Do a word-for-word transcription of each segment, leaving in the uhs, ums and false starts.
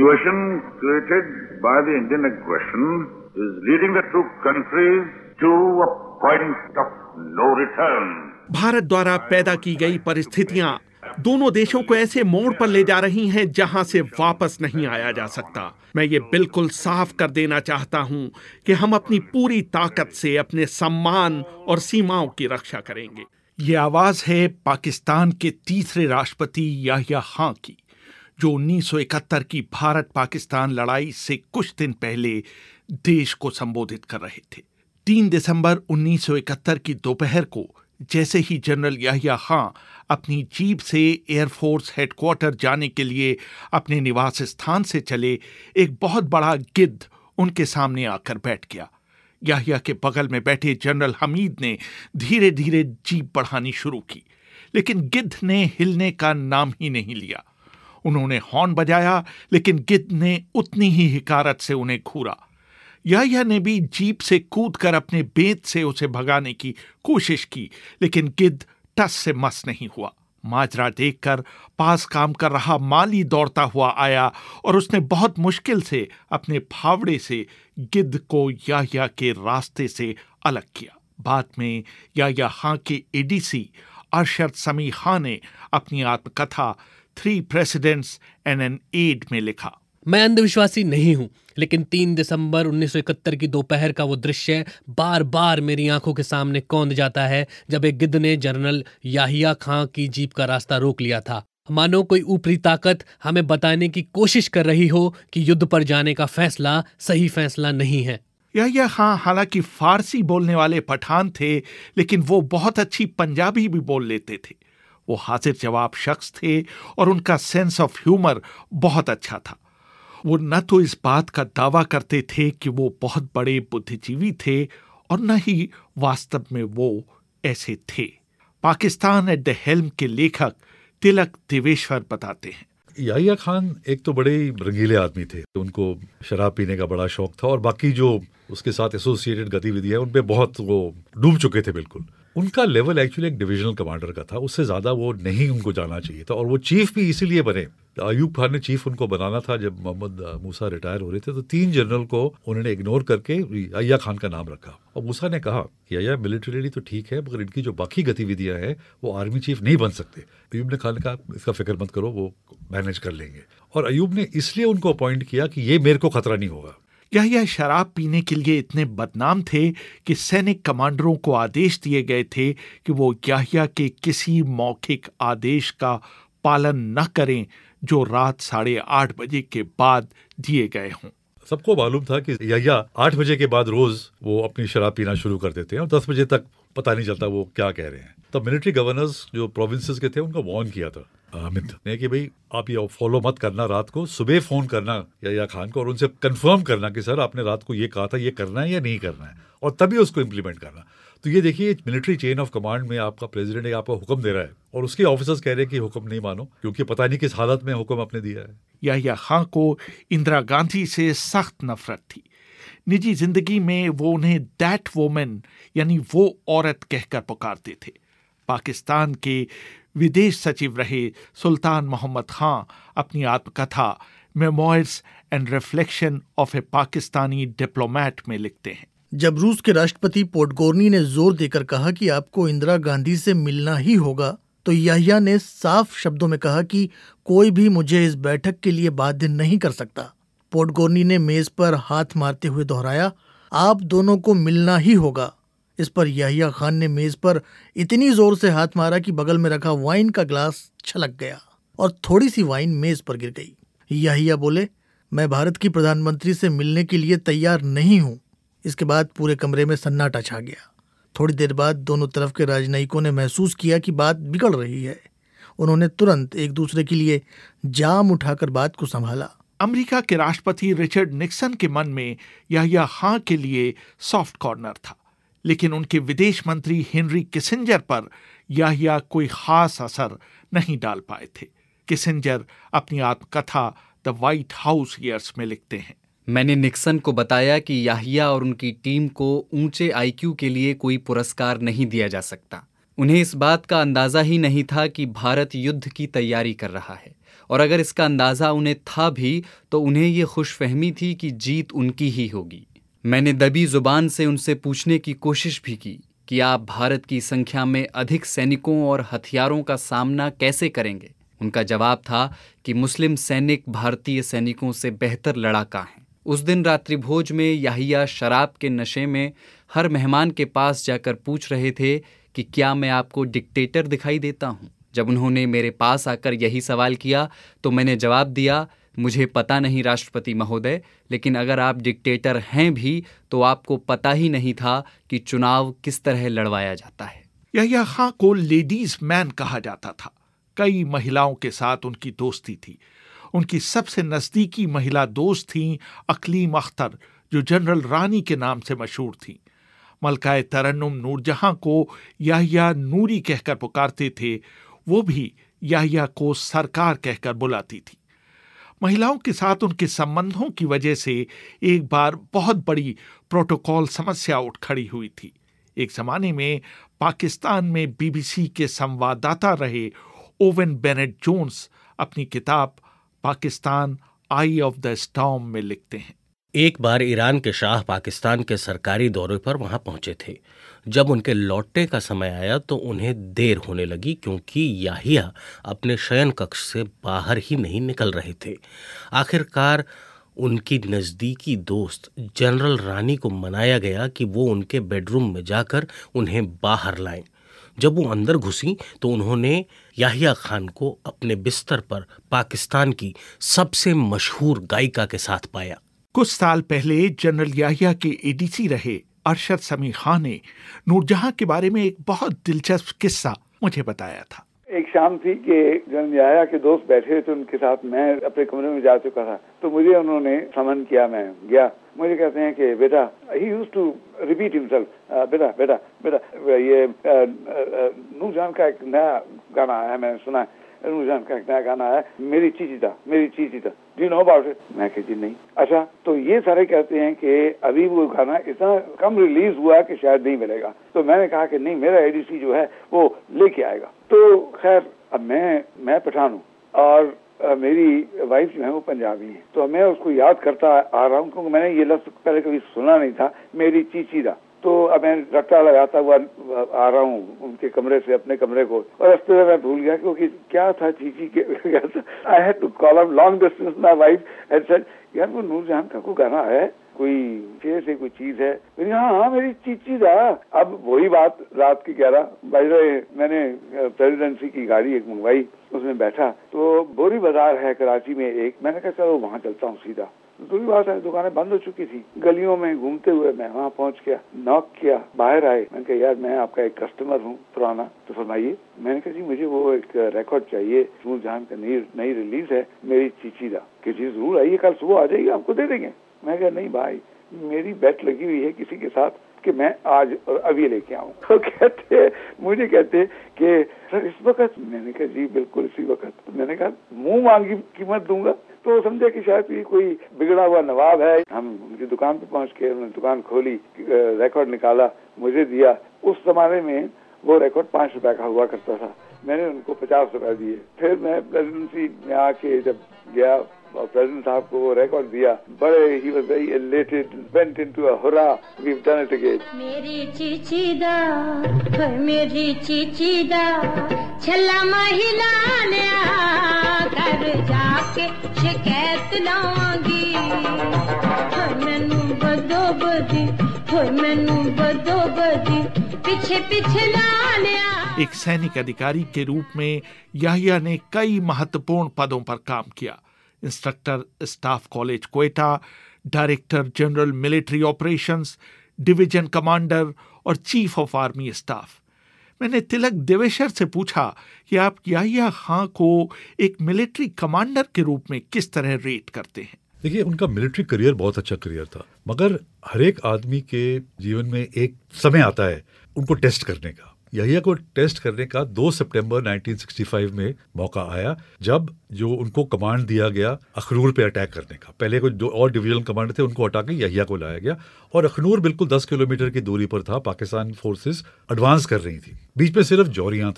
situation created by the Indian aggression is leading the two countries to a point of no return. Bharat द्वारा पैदा की गई परिस्थितियां दोनों देशों को ऐसे मोड़ पर ले जा रही हैं जहां से वापस नहीं आया जा सकता। मैं ये बिल्कुल साफ कर देना चाहता हूं कि हम अपनी पूरी ताकत से अपने सम्मान और सीमाओं की रक्षा करेंगे। ये आवाज है पाकिस्तान के तीसरे राष्ट्रपति याहिया खां की, जो उन्नीस सौ इकहत्तर की भारत पाकिस्तान लड़ाई से कुछ दिन पहले देश को संबोधित कर रहे थे। तीन दिसंबर उन्नीस सौ इकहत्तर की दोपहर को जैसे ही जनरल याहिया खां अपनी जीप से एयरफोर्स हेडक्वार्टर जाने के लिए अपने निवास स्थान से चले, एक बहुत बड़ा गिद्ध उनके सामने आकर बैठ गया। याहिया के बगल में बैठे जनरल हमीद ने धीरे धीरे जीप बढ़ानी शुरू की, लेकिन गिद्ध ने हिलने का नाम ही नहीं लिया। उन्होंने हॉर्न बजाया, लेकिन गिद्ध ने उतनी ही हिकारत से उन्हें घूरा। याहिया ने भी जीप से कूदकर अपने बेंत से उसे भगाने की कोशिश की, लेकिन गिद्ध टस से मस नहीं हुआ। माजरा देखकर पास काम कर रहा माली दौड़ता हुआ आया और उसने बहुत मुश्किल से अपने फावड़े से गिद्ध को याहिया के रास्ते से अलग किया। बाद में याहिया खां के एडीसी अरशद समी खान ने अपनी आत्मकथा three presidents and an aide में लिखा, मैं अंधविश्वासी नहीं हूं, लेकिन तीन दिसंबर उन्नीस सौ इकहत्तर की दोपहर का वो दृश्य बार बार मेरी आंखों के सामने कौंध जाता है, जब एक गिद्ध ने जनरल याहिया खां की जीप का रास्ता रोक लिया था, मानो कोई ऊपरी ताकत हमें बताने की कोशिश कर रही हो कि युद्ध पर जाने का फैसला सही फैसला नहीं है। याहिया खां हालांकि फारसी बोलने वाले पठान थे, लेकिन वो बहुत अच्छी पंजाबी भी बोल लेते थे। वो हाजिर जवाब शख्स थे और उनका सेंस ऑफ ह्यूमर बहुत अच्छा था। वो न तो इस बात का दावा करते थे कि वो बहुत बड़े बुद्धिजीवी थे और न ही वास्तव में वो ऐसे थे। पाकिस्तान एट द हेल्म के लेखक तिलक देवेश्वर बताते हैं, याहिया खान एक तो बड़े रंगीले आदमी थे। उनको शराब पीने का बड़ा शौक था और बाकी जो उसके साथ एसोसिएटेड गतिविधियां उन पे बहुत वो डूब चुके थे। बिल्कुल उनका लेवल एक्चुअली एक डिविजनल कमांडर का था, उससे ज्यादा वो नहीं उनको जाना चाहिए था। और वो चीफ भी इसीलिए बने, अयूब खान ने चीफ उनको बनाना था जब मोहम्मद मूसा रिटायर हो रहे थे, तो तीन जनरल को उन्होंने इग्नोर करके याहिया खान का नाम रखा। और मूसा ने कहा याहिया मिलिट्रीली तो ठीक है, मगर इनकी जो बाकी गतिविधियां हैं वो आर्मी चीफ नहीं बन सकते। अयूब ने खान ने कहा इसका फिक्र मत करो, वो मैनेज कर लेंगे। और अयूब ने इसलिए उनको अपॉइंट किया कि ये मेरे को खतरा नहीं होगा। याहिया शराब पीने के लिए इतने बदनाम थे कि सैनिक कमांडरों को आदेश दिए गए थे कि वो याहिया के किसी मौखिक आदेश का पालन न करें जो रात साढ़े आठ बजे के बाद दिए गए हों। सबको मालूम था कि याहिया आठ बजे के बाद रोज वो अपनी शराब पीना शुरू कर देते हैं और दस बजे तक पता नहीं चलता वो क्या कह रहे हैं। तब मिलिट्री गवर्नर्स जो प्रोविंसेस के थे उनको वार्न किया था अमित ने कि भाई आप ये फॉलो मत करना, रात को सुबह फोन करना याहिया खान को और उनसे कंफर्म करना कि सर आपने रात को ये कहा था, ये करना है या नहीं करना है, और तभी उसको इम्प्लीमेंट करना। तो ये देखिए मिलिट्री चेन ऑफ कमांड में आपका प्रेसिडेंट है, आपका हुक्म दे रहा है और उसके ऑफिसर्स कह रहे हैं कि हुक्म नहीं मानो, क्योंकि पता नहीं किस हालत में हुक्म आपने दिया है। याहिया खान को इंदिरा गांधी से सख्त नफरत थी। निजी जिंदगी में वो उन्हें दैट वोमन यानी वो औरत कहकर पुकारते थे। पाकिस्तान के विदेश सचिव रहे सुल्तान मोहम्मद खां अपनी आत्मकथा memoirs and reflection of a Pakistani diplomat में लिखते हैं, जब रूस के राष्ट्रपति पोटगोर्नी ने जोर देकर कहा कि आपको इंदिरा गांधी से मिलना ही होगा, तो याहिया ने साफ शब्दों में कहा कि कोई भी मुझे इस बैठक के लिए बाध्य नहीं कर सकता। पोटगोर्नी ने मेज पर हाथ मारते हुए दोहराया, आप दोनों को मिलना ही होगा। इस पर याहिया खान ने मेज पर इतनी जोर से हाथ मारा कि बगल में रखा वाइन का ग्लास छलक गया और थोड़ी सी वाइन मेज पर गिर गई। याहिया बोले, मैं भारत की प्रधानमंत्री से मिलने के लिए तैयार नहीं हूँ। इसके बाद पूरे कमरे में सन्नाटा छा गया। थोड़ी देर बाद दोनों तरफ के राजनयिकों ने महसूस किया कि बात बिगड़ रही है। उन्होंने तुरंत एक दूसरे के लिए जाम उठाकर बात को संभाला। अमेरिका के राष्ट्रपति रिचर्ड निक्सन के मन में याहिया खान के लिए सॉफ्ट कॉर्नर था, लेकिन उनके विदेश मंत्री हेनरी किसिंजर पर याहिया कोई खास असर नहीं डाल पाए थे। किसिंजर अपनी आत्मकथा द व्हाइट हाउस ईयर्स में लिखते हैं, मैंने निक्सन को बताया कि याहिया और उनकी टीम को ऊंचे आईक्यू के लिए कोई पुरस्कार नहीं दिया जा सकता। उन्हें इस बात का अंदाजा ही नहीं था कि भारत युद्ध की तैयारी कर रहा है और अगर इसका अंदाज़ा उन्हें था भी तो उन्हें ये खुशफहमी थी कि जीत उनकी ही होगी। मैंने दबी जुबान से उनसे पूछने की कोशिश भी की कि आप भारत की संख्या में अधिक सैनिकों और हथियारों का सामना कैसे करेंगे। उनका जवाब था कि मुस्लिम सैनिक भारतीय सैनिकों से बेहतर लड़ाका हैं। उस दिन रात्रि भोज में याहिया शराब के नशे में हर मेहमान के पास जाकर पूछ रहे थे कि क्या मैं आपको डिक्टेटर दिखाई देता हूँ। जब उन्होंने मेरे पास आकर यही सवाल किया तो मैंने जवाब दिया, मुझे पता नहीं राष्ट्रपति महोदय, लेकिन अगर आप डिक्टेटर हैं भी तो आपको पता ही नहीं था कि चुनाव किस तरह लड़वाया जाता है। याहिया खां को लेडीज मैन कहा जाता था। कई महिलाओं के साथ उनकी दोस्ती थी। उनकी सबसे नजदीकी महिला दोस्त थीं अकलीम अख्तर, जो जनरल रानी के नाम से मशहूर थीं। मलकाए तरन्नुम नूरजहां को याहिया नूरी कहकर पुकारते थे, वो भी याहिया को सरकार कहकर बुलाती थी। महिलाओं के साथ उनके संबंधों की वजह से एक बार बहुत बड़ी प्रोटोकॉल समस्या उठ खड़ी हुई थी। एक जमाने में पाकिस्तान में बीबीसी के संवाददाता रहे ओवेन बेनेट जोन्स अपनी किताब Pakistan eye of the storm में लिखते हैं, एक बार ईरान के शाह पाकिस्तान के सरकारी दौरे पर वहां पहुंचे थे। जब उनके लौटने का समय आया तो उन्हें देर होने लगी, क्योंकि याहिया अपने शयन कक्ष से बाहर ही नहीं निकल रहे थे। आखिरकार उनकी नज़दीकी दोस्त जनरल रानी को मनाया गया कि वो उनके बेडरूम में जाकर उन्हें बाहर लाएं। जब वो अंदर घुसी तो उन्होंने याहिया खान को अपने बिस्तर पर पाकिस्तान की सबसे मशहूर गायिका के साथ पाया। कुछ साल पहले जनरल याहिया के एडीसी रहे अरशद समी खान ने नूरजहां के बारे में एक बहुत दिलचस्प किस्सा मुझे बताया था। एक शाम थी कि जनरल याहिया के दोस्त बैठे थे, उनके साथ मैं अपने कमरे में जा चुका था, तो मुझे उन्होंने समन किया। मैं गया, मुझे कहते हैं कि बेटा, he used to repeat himself, बेटा बेटा बेटा ये नूरजहां का एक नया गाना आया, मैंने सुना है, नूरजहां का एक नया गाना आया, मेरी चीचीता मेरी चीचीता, do you know about it? मैं कहा जी नहीं। अच्छा, तो ये सारे कहते हैं कि अभी वो गाना इतना कम रिलीज हुआ है कि शायद नहीं मिलेगा। तो मैंने कहा कि नहीं, मेरा एडीसी जो है वो लेके आएगा। तो खैर, अब मैं मैं पठान हूँ और आ, मेरी वाइफ जो है वो पंजाबी है, तो मैं उसको याद करता आ रहा हूँ, क्योंकि मैंने ये लफ्ज पहले कभी सुना नहीं था, मेरी चीचीदा। तो अब मैं रट्टा लगाता हुआ आ रहा हूँ उनके कमरे से अपने कमरे को, और रास्ते में मैं भूल गया क्योंकि क्या था चीची के। I had to call up long distance my wife and said, यार वो नूरजहां का कोई गाना है, कोई शेर से कोई चीज है? मेरी हाँ हाँ मेरी चीची था। अब वही बात रात की ग्यारह बज रहे, मैंने प्रेसिडेंसी की गाड़ी एक मंगवाई, उसमें बैठा, तो बोरी बाजार है कराची में एक, मैंने कहा चलो वहाँ चलता हूँ सीधा। दूसरी बात है, दुकानें बंद हो चुकी थी। गलियों में घूमते हुए मैं वहाँ पहुँच गया, नॉक किया, बाहर आए। मैंने कहा यार मैं आपका एक कस्टमर हूँ पुराना, तो फरमाइए। मैंने कहा जी मुझे वो एक रिकॉर्ड चाहिए, नूरजहां का नई नई रिलीज है, मेरी चीचीदा। कि जी जरूर आइए, कल सुबह आ जाइए, आपको दे देंगे। मैं कहा नहीं भाई, मेरी बेट लगी हुई है किसी के साथ कि मैं आज और अभी लेके आऊँ। तो कहते मुझे कहते कि सर इस वक्त? मैंने कहा जी बिल्कुल इसी वक्त। मैंने कहा मुंह मांगी कीमत दूंगा। तो समझे कि शायद ये कोई बिगड़ा हुआ नवाब है। हम उनकी दुकान पे पहुंच के, उन्होंने दुकान खोली, रिकॉर्ड निकाला, मुझे दिया। उस जमाने में वो रिकॉर्ड पांच रुपए का हुआ करता था, मैंने उनको पचास रुपए दिए। फिर मैं प्रेसिडेंसी में आके जब गया और प्रेसिडेंट साहब को वो रिकॉर्ड दिया, बड़े he was very elated, went into a hurrah, we have done it again. मेरी चीचीदा मेरी चीचीदा छल्ला महिला ने कर जाके शिकायत लाऊंगी, मैनू बदो बदी मैनू बदो बदी पीछे पीछे ला लिया। एक सैनिक अधिकारी के रूप में याहिया ने कई महत्वपूर्ण पदों पर काम किया। Instructor staff college Quetta, director general military operations, division commander और चीफ ऑफ आर्मी स्टाफ। मैंने तिलक देवेशर से पूछा कि आप याहिया खां को एक मिलिट्री कमांडर के रूप में किस तरह रेट करते हैं। देखिए, उनका मिलिट्री करियर बहुत अच्छा करियर था, मगर हर एक आदमी के जीवन में एक समय आता है उनको टेस्ट करने का। याहिया को टेस्ट करने का दो सितंबर उन्नीस सौ पैंसठ में मौका आया, जब जो उनको कमांड दिया गया अखनूर पे अटैक करने का। पहले कोई दो और डिवीजनल कमांडर थे, उनको हटा के याहिया को लाया गया, और अखनूर बिल्कुल दस किलोमीटर की दूरी पर था। पाकिस्तान फोर्सेस एडवांस कर रही थी, बीच में सिर्फ जौहरियां था।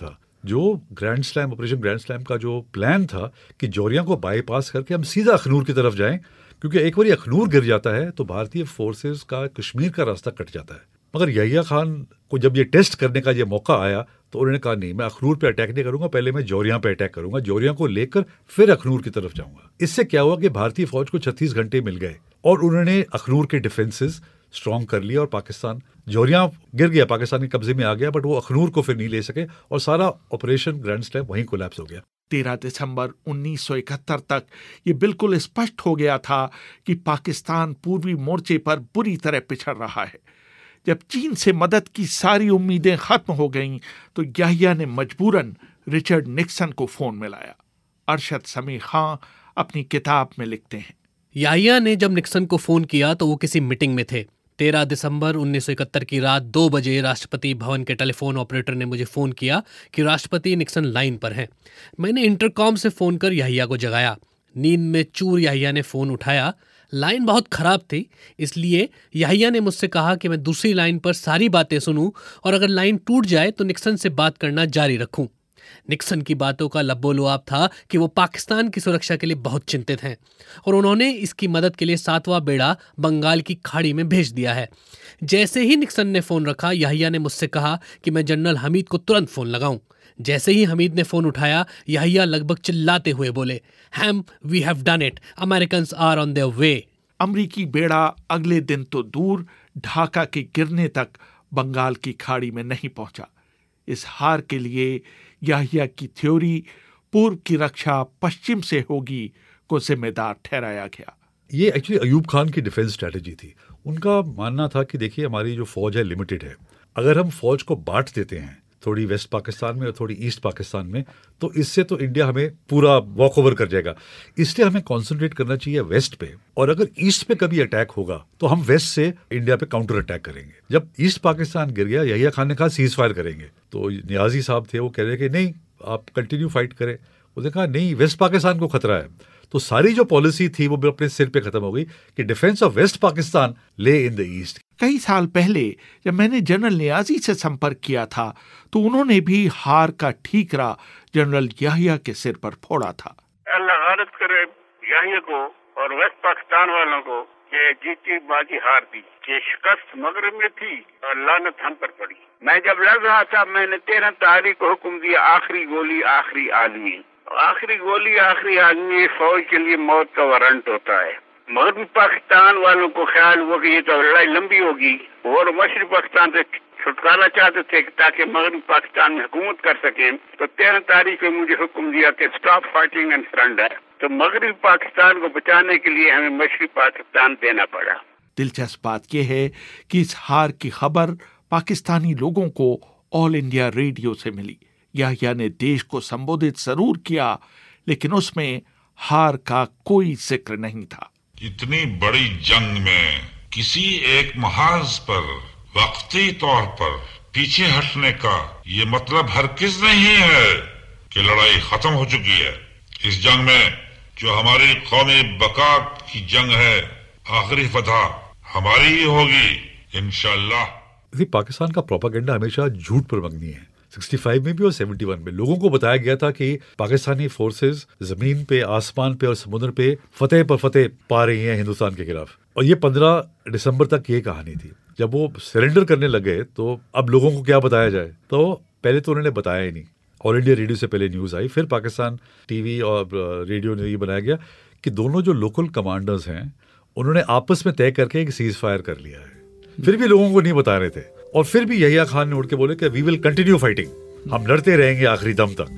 जो grand slam operation grand slam का जो प्लान था कि जौहरिया को बाईपास करके हम सीधा अखनूर की तरफ जाएं, क्योंकि एक बार अखनूर गिर जाता है तो भारतीय फोर्सेस का कश्मीर का रास्ता कट जाता है। मगर यहिया खान को जब ये टेस्ट करने का ये मौका आया तो उन्होंने कहा नहीं, मैं अखनूर पे अटैक नहीं करूंगा, पहले मैं जौहरिया पे अटैक करूंगा, जौहरिया को लेकर फिर अखनूर की तरफ जाऊंगा। इससे क्या हुआ कि भारतीय फौज को छत्तीस घंटे मिल गए और उन्होंने अखनूर के डिफेंसेस स्ट्रॉन्ग कर लिया और पाकिस्तान जौहरिया गिर गया, पाकिस्तानी कब्जे में आ गया, बट वो अखनूर को फिर नहीं ले सके और सारा ऑपरेशन ग्रैंड स्लैम वहीं कोलैप्स हो गया। तेरह दिसंबर उन्नीस सौ इकहत्तर तक ये बिल्कुल स्पष्ट हो गया था कि पाकिस्तान पूर्वी मोर्चे पर बुरी तरह पिछड़ रहा है। जब चीन से मदद की सारी उम्मीदें खत्म हो गईं तो याहिया ने मजबूरन रिचर्ड निक्सन को फोन मिलाया। अरशद समी खां अपनी किताब में लिखते हैं, याहिया ने जब निक्सन को फोन किया तो वो किसी मीटिंग में थे। तेरह दिसंबर उन्नीस सौ इकहत्तर की रात दो बजे राष्ट्रपति भवन के टेलीफोन ऑपरेटर ने मुझे फ़ोन किया कि राष्ट्रपति निक्सन लाइन पर हैं। मैंने इंटरकॉम से फ़ोन कर याहिया को जगाया। नींद में चूर याहिया ने फ़ोन उठाया। लाइन बहुत ख़राब थी, इसलिए याहिया ने मुझसे कहा कि मैं दूसरी लाइन पर सारी बातें सुनूं और अगर लाइन टूट जाए तो निक्सन से बात करना जारी रखूं। निक्सन की बातों का लब्बो-लुआब था कि वो पाकिस्तान की सुरक्षा के लिए बहुत चिंतित हैं और उन्होंने इसकी मदद के लिए सातवां बेड़ा बंगाल की खाड़ी में भेज दिया है। जैसे ही निक्सन ने फ़ोन रखा, याहिया ने मुझसे कहा कि मैं जनरल हमीद को तुरंत फ़ोन लगाऊं। जैसे ही हमीद ने फ़ोन उठाया, याहिया लगभग चिल्लाते हुए बोले, हैम we have done it, Americans are on their way. अमरीकी बेड़ा अगले दिन तो दूर, ढाका के गिरने तक बंगाल की खाड़ी में नहीं पहुंचा। इस हार के लिए याहिया की थ्योरी पूर्व की रक्षा पश्चिम से होगी को जिम्मेदार ठहराया गया। ये एक्चुअली अयूब खान की डिफेंस स्ट्रेटजी थी। उनका मानना था कि देखिए हमारी जो फौज है लिमिटेड है, अगर हम फौज को बांट देते हैं थोड़ी वेस्ट पाकिस्तान में और थोड़ी ईस्ट पाकिस्तान में, तो इससे तो इंडिया हमें पूरा वॉक ओवर कर जाएगा। इसलिए हमें कंसंट्रेट करना चाहिए वेस्ट पे, और अगर ईस्ट पे कभी अटैक होगा तो हम वेस्ट से इंडिया पे काउंटर अटैक करेंगे। जब ईस्ट पाकिस्तान गिर गया, याहिया खान ने कहा सीज फायर करेंगे, तो नियाजी साहब थे वो कह रहे कि नहीं आप कंटिन्यू फाइट करें। उसने कहा नहीं, वेस्ट पाकिस्तान को खतरा है। तो सारी जो पॉलिसी थी वो अपने सिर पे खत्म हो गई कि डिफेंस ऑफ वेस्ट पाकिस्तान ले इन द ईस्ट। कई साल पहले जब मैंने जनरल नियाजी से संपर्क किया था तो उन्होंने भी हार का ठीकरा जनरल याहिया के सिर पर फोड़ा था। अल्लाह गारत करे याहिया को और वेस्ट पाकिस्तान वालों को कि जीती बाजी हार दी, कि शिकस्त मगरब में थी और लानत हम पर पड़ी। मैं जब लड़ रहा था, मैंने तेरह तारीख को हुक्म दिया, आखिरी गोली आखिरी आदमी। आखिरी गोली आखिरी आदमी फौज के लिए मौत का वारंट होता है। मगरबी पाकिस्तान वालों को ख्याल हुआ कि ये तो लड़ाई लंबी होगी और मशरक़ी पाकिस्तान से छुटकारा चाहते थे ताकि मगरबी पाकिस्तान में हुकूमत कर सकें। तो तेरह तारीख को मुझे हुक्म दिया कि स्टॉप फाइटिंग एंड सरेंडर। तो मगरबी पाकिस्तान को बचाने के लिए हमें मशरक़ी पाकिस्तान देना पड़ा। दिलचस्प बात यह है कि इस हार की खबर पाकिस्तानी लोगों को ऑल इंडिया रेडियो से मिली। याहिया ने देश को संबोधित जरूर किया, लेकिन उसमें हार का कोई जिक्र नहीं था। इतनी बड़ी जंग में किसी एक महाज पर वक्ती तौर पर पीछे हटने का ये मतलब हरगिज़ नहीं है कि लड़ाई खत्म हो चुकी है। इस जंग में जो हमारी कौमी बका की जंग है, आखिरी फतह हमारी ही होगी इंशाअल्लाह। पाकिस्तान का प्रोपेगेंडा हमेशा झूठ पर मबनी है। पैंसठ में भी और इकहत्तर में लोगों को बताया गया था कि पाकिस्तानी फोर्सेस जमीन पे, आसमान पे और समुद्र पे फतेह पर फतेह पा रही हैं हिंदुस्तान के खिलाफ। और ये पंद्रह दिसंबर तक ये कहानी थी। जब वो सरेंडर करने लगे तो अब लोगों को क्या बताया जाए, तो पहले तो उन्होंने बताया ही नहीं। ऑल इंडिया रेडियो से पहले न्यूज़ आई, फिर पाकिस्तान टीवी और रेडियो ने ये बनाया गया कि दोनों जो लोकल कमांडर्स हैं उन्होंने आपस में तय करके एक सीज फायर कर लिया है। फिर भी लोगों को नहीं बता रहे थे। और फिर भी याहिया खान ने उठ के बोले कि वी विल कंटिन्यू फाइटिंग, हम लड़ते रहेंगे आखिरी दम तक।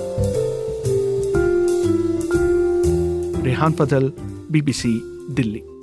रेहान फजल, बीबीसी दिल्ली।